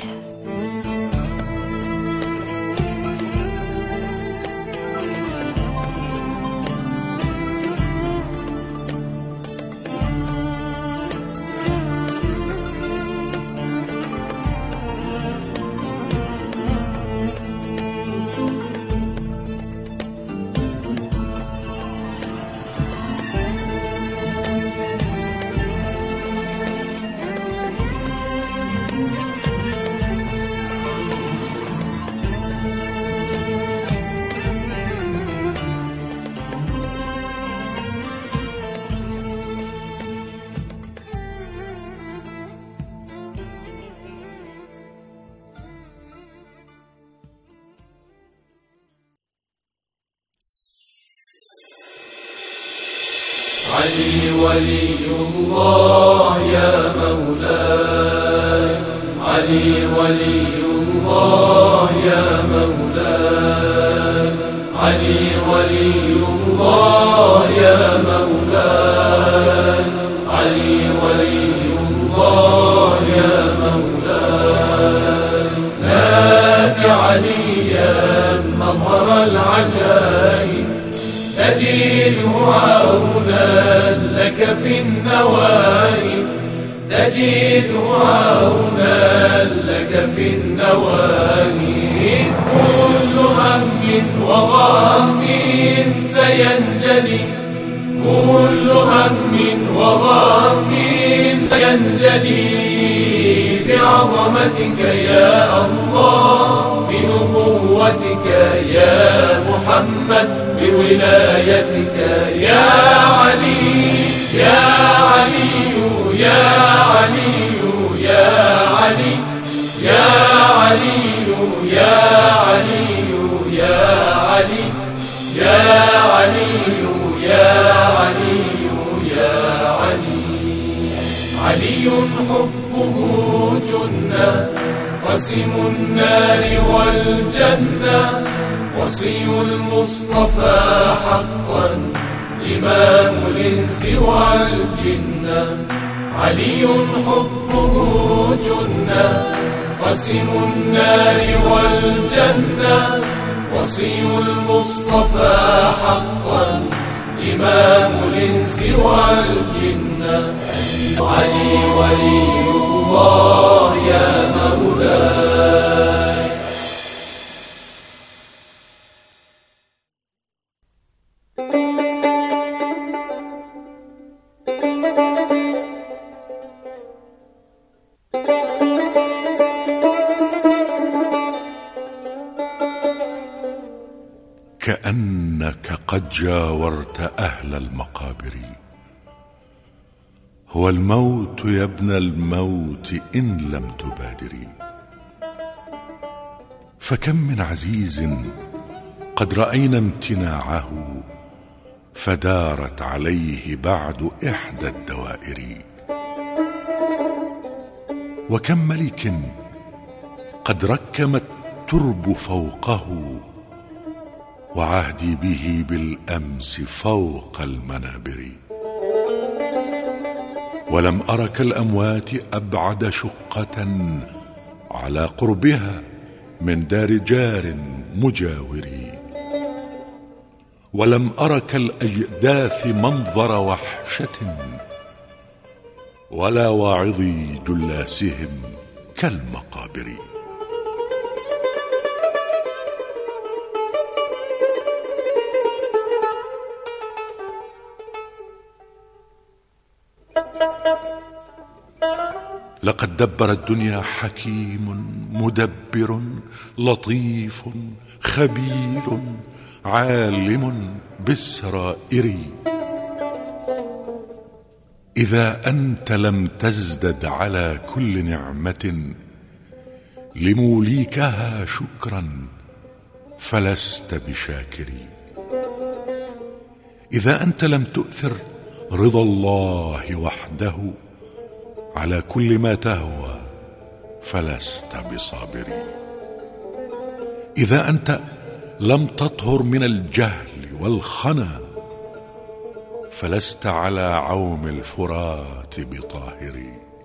علي ولي الله يا مولاي، علي ولي الله يا مولاي، علي ولي الله يا مولاي، علي ولي الله يا مولاي. نادي عليا مظهر العجائب، تجده عونا لك في النوائب، تجده عونا لك في النوائب. كل هم وغم سينجلي، كل هم وغم سينجلي بعظمتك يا الله، بنبوتك يا محمد، بولايتك يا علي يا علي يا علي يا علي يا علي يا علي يا علي يا علي يا علي يا علي. علي حبه جنة، قسم النار والجنة، وصي المصطفى حقا، إمام الإنس والجنة. علي حبه جنة، قسم النار والجنة، وصي المصطفى حقا، إمام الإنس والجنة. علي ولي الله يا مولاي. كأنك قد جاورت أهل المقابر. هو الموت يا ابن الموت إن لم تبادري. فكم من عزيز قد رأينا امتناعه، فدارت عليه بعد إحدى الدوائر. وكم ملك قد ركم الترب فوقه، وعهدي به بالأمس فوق المنابر. ولم أر كالأموات أبعد شقة على قربها من دار جار مجاور. ولم أر كالأجداث منظر وحشة، ولا واعظي جلاسهم كالمقابر. لقد دبر الدنيا حكيم مدبر لطيف خبير عالم بالسرائر. إذا أنت لم تزدد على كل نعمة لموليكها شكرا فلست بشاكر. إذا أنت لم تؤثر رضا الله وحده على كل ما تهوى فلست بصابر. إذا أنت لم تطهر من الجهل والخنا فلست على عوم الفرات بطاهر.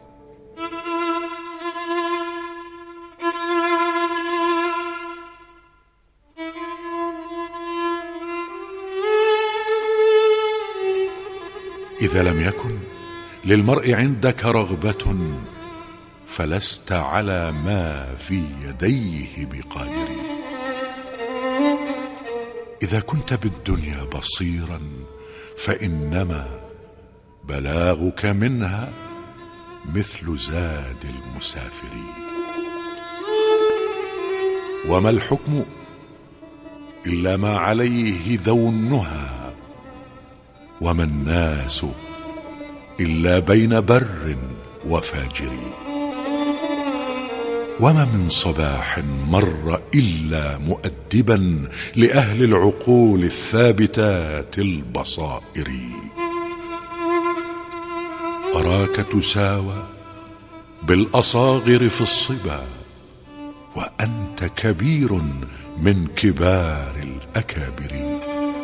إذا لم يكن للمرء عندك رغبة فلست على ما في يديه بقادر. إذا كنت بالدنيا بصيرا فإنما بلاغك منها مثل زاد المسافر. وما الحكم إلا ما عليه ذو النهى، وما الناس إلا بين بر وفاجر. وما من صباح مر إلا مؤدبا لأهل العقول الثابتات البصائر. أراك تساوى بالأصاغر في الصبا، وأنت كبير من كبار الأكابر.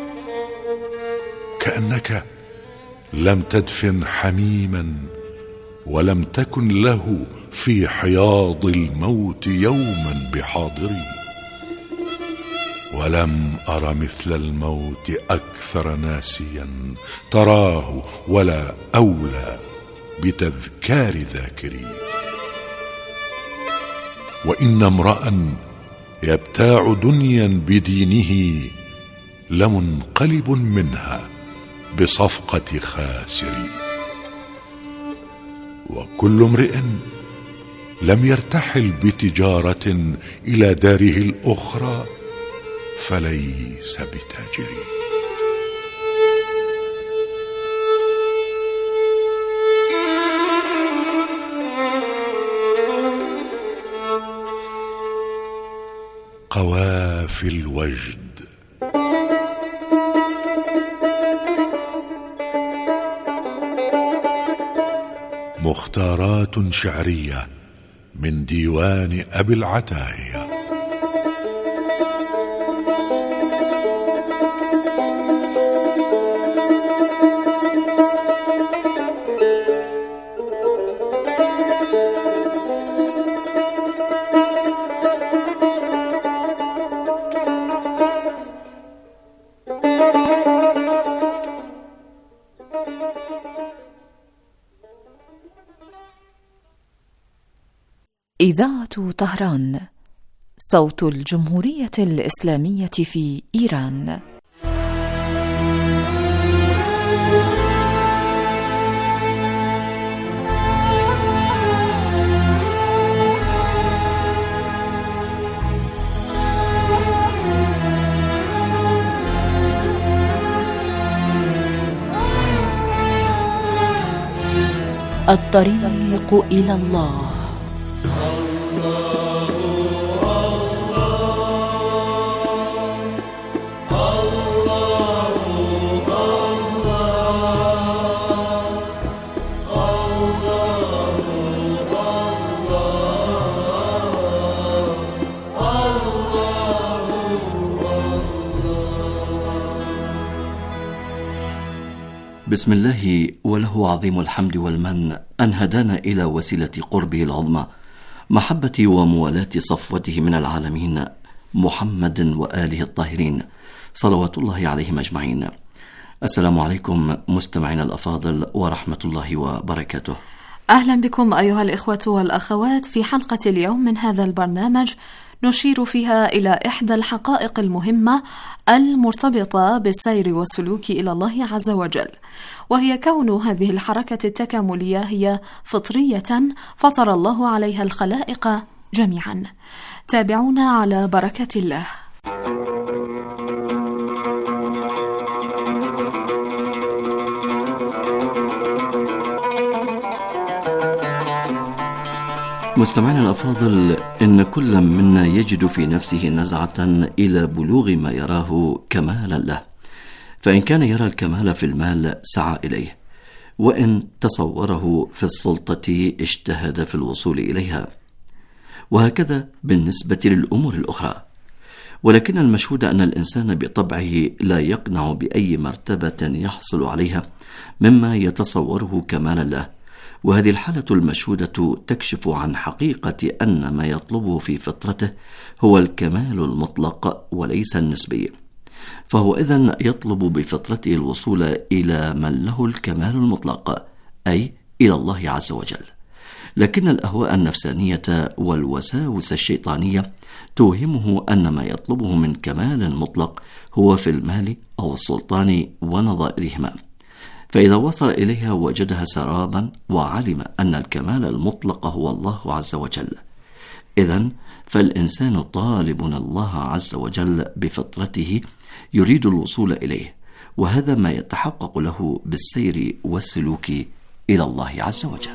كأنك لم تدفن حميما، ولم تكن له في حياض الموت يوما بحاضري. ولم أر مثل الموت أكثر ناسيا تراه، ولا أولى بتذكار ذاكري. وإن امرأ يبتاع دنيا بدينه لمنقلب منها بصفقة خاسري. وكل امرئ لم يرتحل بتجارة إلى داره الأخرى فليس بتاجر. قوافي الوجد. مختارات شعرية من ديوان أبي العتاهية. إذاعة طهران، صوت الجمهورية الإسلامية في إيران. الطريق إلى الله. بسم الله، وله عظيم الحمد والمن أن هدانا إلى وسيلة قربه العظمى، محبة وموالاة صفوته من العالمين، محمد وآله الطاهرين صلوات الله عليهم أجمعين. السلام عليكم مستمعينا الأفاضل ورحمة الله وبركاته. أهلا بكم أيها الإخوة والأخوات في حلقة اليوم من هذا البرنامج، نشير فيها إلى إحدى الحقائق المهمة المرتبطة بالسير والسلوك إلى الله عز وجل، وهي كون هذه الحركة التكاملية هي فطرية فطر الله عليها الخلائق جميعا. تابعونا على بركة الله. مستمعينا الأفاضل، إن كل منا يجد في نفسه نزعة إلى بلوغ ما يراه كمالا له، فإن كان يرى الكمال في المال سعى إليه، وإن تصوره في السلطة اجتهد في الوصول إليها، وهكذا بالنسبة للأمور الأخرى. ولكن المشهود أن الإنسان بطبعه لا يقنع بأي مرتبة يحصل عليها مما يتصوره كمالا له، وهذه الحالة المشهودة تكشف عن حقيقة أن ما يطلبه في فطرته هو الكمال المطلق وليس النسبي، فهو إذن يطلب بفطرته الوصول إلى من له الكمال المطلق، أي إلى الله عز وجل. لكن الأهواء النفسانية والوساوس الشيطانية توهمه أن ما يطلبه من كمال مطلق هو في المال أو السلطان ونظائرهما، فإذا وصل إليها وجدها سرابا وعلم أن الكمال المطلق هو الله عز وجل. إذن فالإنسان طالب الله عز وجل بفطرته يريد الوصول إليه، وهذا ما يتحقق له بالسير والسلوك إلى الله عز وجل.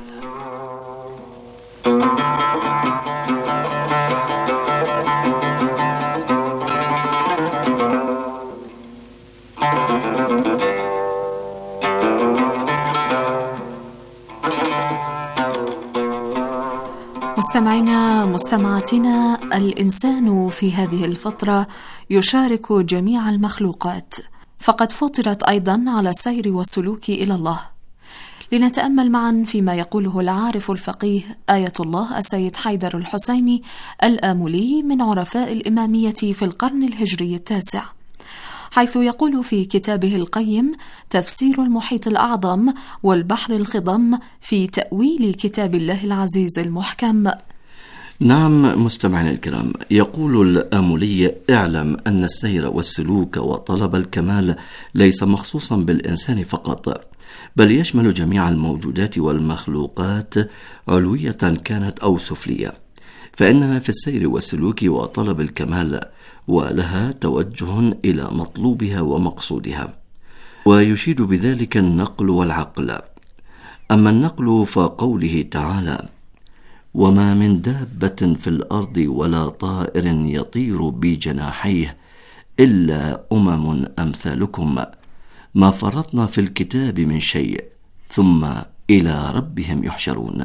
مستمعاتنا، الإنسان في هذه الفترة يشارك جميع المخلوقات، فقد فطرت أيضا على السير والسلوك إلى الله. لنتأمل معا فيما يقوله العارف الفقيه آية الله السيد حيدر الحسيني الآملي من عرفاء الإمامية في القرن الهجري التاسع، حيث يقول في كتابه القيم تفسير المحيط الأعظم والبحر الخضم في تأويل كتاب الله العزيز المحكم. نعم مستمعين الكرام، يقول الآملي: اعلم أن السير والسلوك وطلب الكمال ليس مخصوصا بالإنسان فقط، بل يشمل جميع الموجودات والمخلوقات علوية كانت أو سفلية، فإنها في السير والسلوك وطلب الكمال، ولها توجه إلى مطلوبها ومقصودها، ويشيد بذلك النقل والعقل. أما النقل فقوله تعالى: وما من دابة في الأرض ولا طائر يطير بجناحيه إلا أمم أمثالكم ما فرطنا في الكتاب من شيء ثم إلى ربهم يحشرون.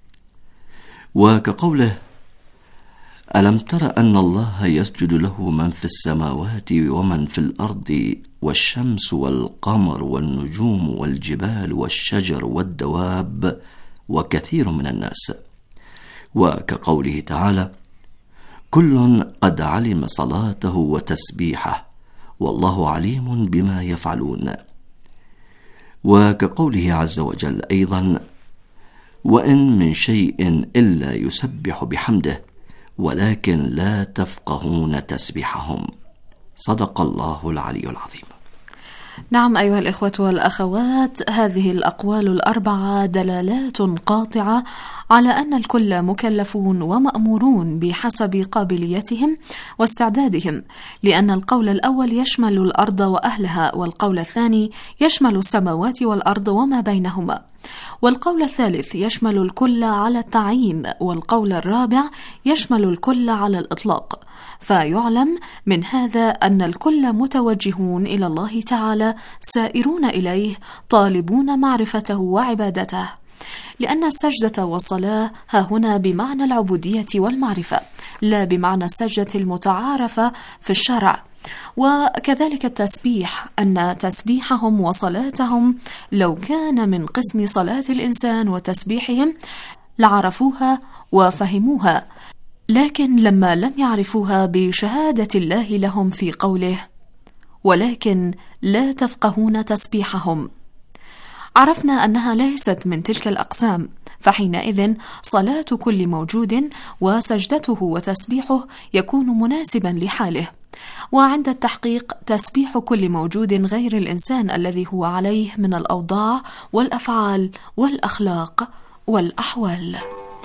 وكقوله: ألم تر أن الله يسجد له من في السماوات ومن في الأرض والشمس والقمر والنجوم والجبال والشجر والدواب وكثير من الناس. وكقوله تعالى: كل قد علم صلاته وتسبيحه والله عليم بما يفعلون. وكقوله عز وجل أيضا: وإن من شيء إلا يسبح بحمده ولكن لا تفقهون تسبيحهم. صدق الله العلي العظيم. نعم أيها الإخوة والأخوات، هذه الأقوال الأربعة دلالات قاطعة على أن الكل مكلفون ومأمورون بحسب قابليتهم واستعدادهم، لأن القول الأول يشمل الأرض وأهلها، والقول الثاني يشمل السماوات والأرض وما بينهما، والقول الثالث يشمل الكل على التعيين، والقول الرابع يشمل الكل على الإطلاق. فيعلم من هذا أن الكل متوجهون إلى الله تعالى، سائرون إليه، طالبون معرفته وعبادته، لأن السجدة والصلاة ها هنا بمعنى العبودية والمعرفة، لا بمعنى السجدة المتعارفة في الشرع. وكذلك التسبيح، أن تسبيحهم وصلاتهم لو كان من قسم صلاة الإنسان وتسبيحهم لعرفوها وفهموها، لكن لما لم يعرفوها بشهادة الله لهم في قوله: ولكن لا تفقهون تسبيحهم، عرفنا أنها ليست من تلك الأقسام، فحينئذ صلاة كل موجود وسجدته وتسبيحه يكون مناسبا لحاله. وعند التحقيق تسبيح كل موجود غير الإنسان الذي هو عليه من الأوضاع والأفعال والأخلاق والأحوال.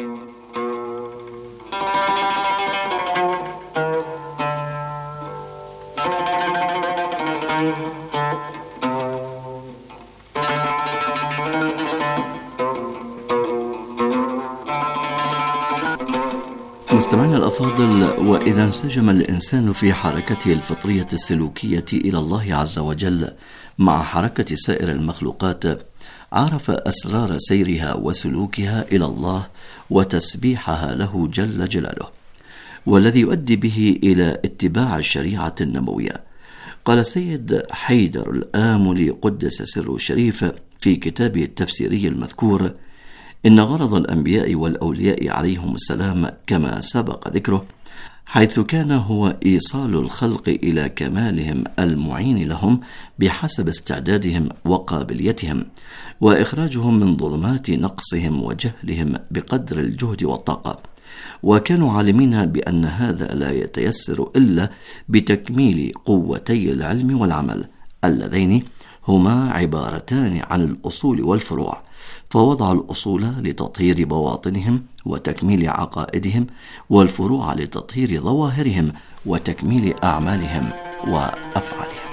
مستمعينا الأفاضل، وإذا انسجم الإنسان في حركته الفطرية السلوكية إلى الله عز وجل مع حركة سائر المخلوقات، عرف أسرار سيرها وسلوكها إلى الله وتسبيحها له جل جلاله، والذي يؤدي به إلى اتباع الشريعة النبوية. قال السيد حيدر الآملي قدس سره الشريف في كتابه التفسيري المذكور: إن غرض الأنبياء والأولياء عليهم السلام كما سبق ذكره، حيث كان هو إيصال الخلق إلى كمالهم المعين لهم بحسب استعدادهم وقابليتهم، وإخراجهم من ظلمات نقصهم وجهلهم بقدر الجهد والطاقة. وكانوا عالمين بأن هذا لا يتيسر إلا بتكميل قوتي العلم والعمل، اللذين هما عبارتان عن الأصول والفروع، فوضع الأصول لتطهير بواطنهم وتكميل عقائدهم، والفروع لتطهير ظواهرهم وتكميل أعمالهم وأفعالهم.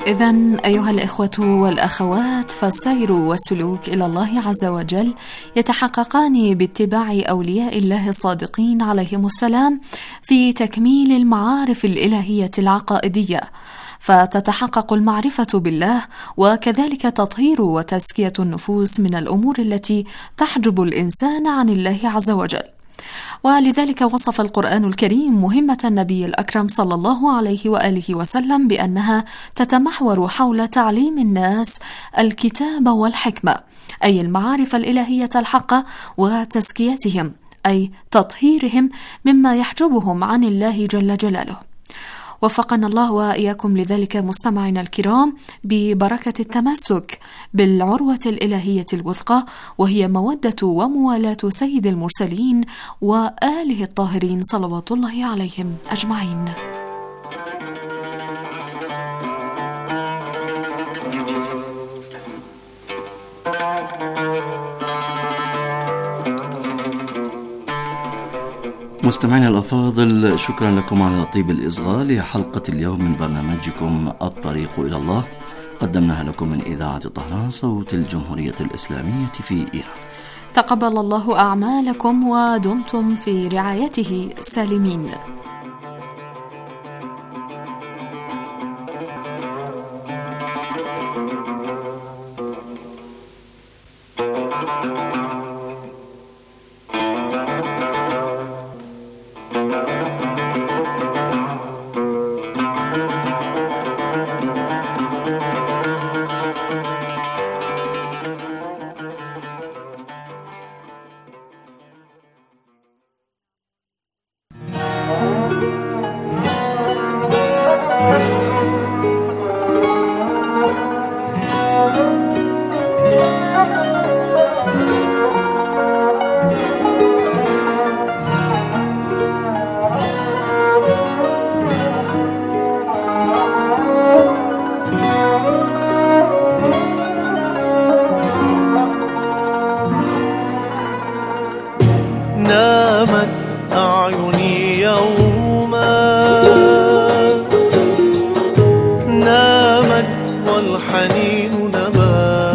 إذن أيها الإخوة والأخوات، فالسير والسلوك إلى الله عز وجل يتحققان باتباع أولياء الله الصادقين عليهم السلام في تكميل المعارف الإلهية العقائدية، فتتحقق المعرفة بالله وكذلك تطهير وتزكية النفوس من الأمور التي تحجب الإنسان عن الله عز وجل. ولذلك وصف القرآن الكريم مهمة النبي الأكرم صلى الله عليه وآله وسلم بأنها تتمحور حول تعليم الناس الكتاب والحكمة، أي المعارف الإلهية الحقة، وتزكيتهم أي تطهيرهم مما يحجبهم عن الله جل جلاله. وفقنا الله وإياكم لذلك مستمعينا الكرام ببركة التمسك بالعروة الإلهية الوثقى، وهي مودة وموالاة سيد المرسلين وآله الطاهرين صلوات الله عليهم أجمعين. مستمعينا الأفاضل، شكرا لكم على طيب الإصغاء لحلقة اليوم من برنامجكم الطريق إلى الله، قدمناها لكم من إذاعة طهران صوت الجمهورية الإسلامية في إيران. تقبل الله أعمالكم ودمتم في رعايته سالمين. نامت أعيني يوما، نامت والحنين نما،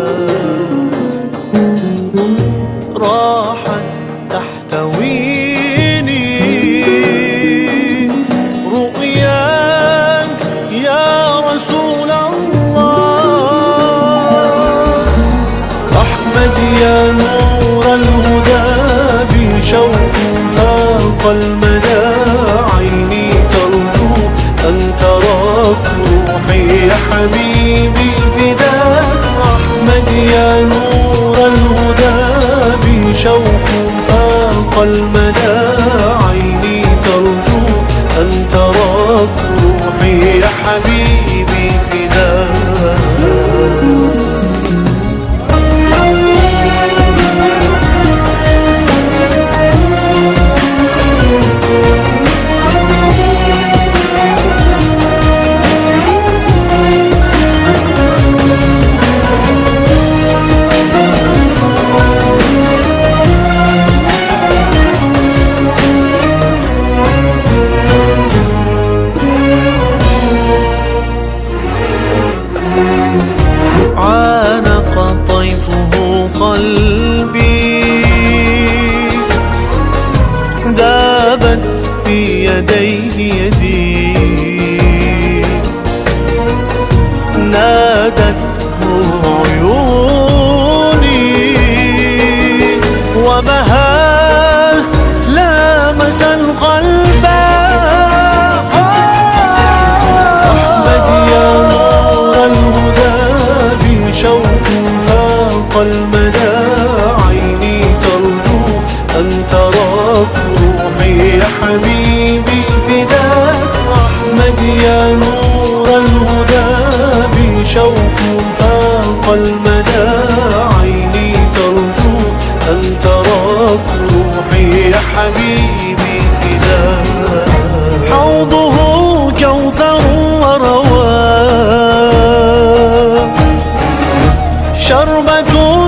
راحت تحتويني رؤياك يا رسول الله. أحمد يا نور الهدى بشوق فاق المدى، عيني ترجو أن تراك روحي يا حبيبي فداك. أحمد يا نور الهدى بشوق فاق المدى، عيني ترجو أن تراك روحي يا حبيبي فداك. عانق طيفه قلبي، ذابت في يديه يدي، نادته عيوني وبهاه لامس القلب. أحمد يا نور الهدى بشوق فاق المدى، عيني ترجو أن تراك روحي يا حبيبي فداك. أحمد يا نور الهدى بشوق فاق المدى، عيني ترجو أن تراك روحي يا حبيبي فداك. حوضه كوثر ورواء، شربة